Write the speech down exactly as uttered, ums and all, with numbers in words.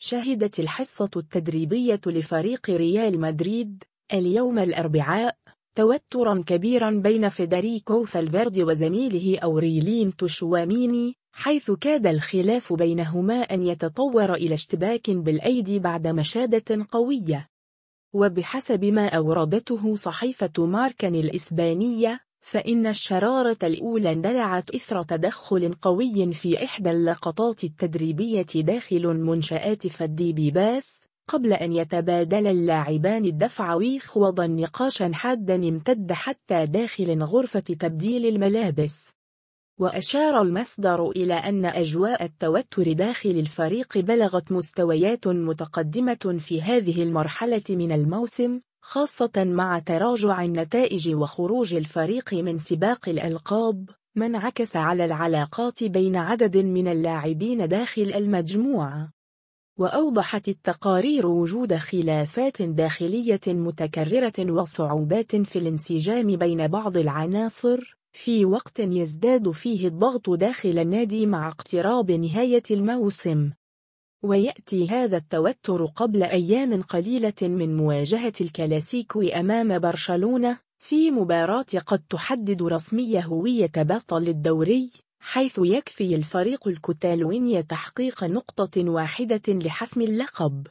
شهدت الحصة التدريبية لفريق ريال مدريد اليوم الأربعاء توتراً كبيراً بين فيدريكو فالفيردي وزميله أوريلين تشواميني، حيث كاد الخلاف بينهما أن يتطور إلى اشتباك بالأيدي بعد مشادة قوية. وبحسب ما أوردته صحيفة ماركان الإسبانية، فإن الشرارة الأولى اندلعت إثر تدخل قوي في إحدى اللقطات التدريبية داخل منشآت فالديبيباس، قبل أن يتبادل اللاعبان الدفع ويخوضا نقاشا حادا امتد حتى داخل غرفة تبديل الملابس. وأشار المصدر إلى أن أجواء التوتر داخل الفريق بلغت مستويات متقدمة في هذه المرحلة من الموسم، خاصة مع تراجع النتائج وخروج الفريق من سباق الألقاب، ما انعكس على العلاقات بين عدد من اللاعبين داخل المجموعة. وأوضحت التقارير وجود خلافات داخلية متكررة وصعوبات في الانسجام بين بعض العناصر، في وقت يزداد فيه الضغط داخل النادي مع اقتراب نهاية الموسم. ويأتي هذا التوتر قبل أيام قليلة من مواجهة الكلاسيكو أمام برشلونة، في مباراة قد تحدد رسميا هوية بطل الدوري، حيث يكفي الفريق الكتالوني تحقيق نقطة واحدة لحسم اللقب.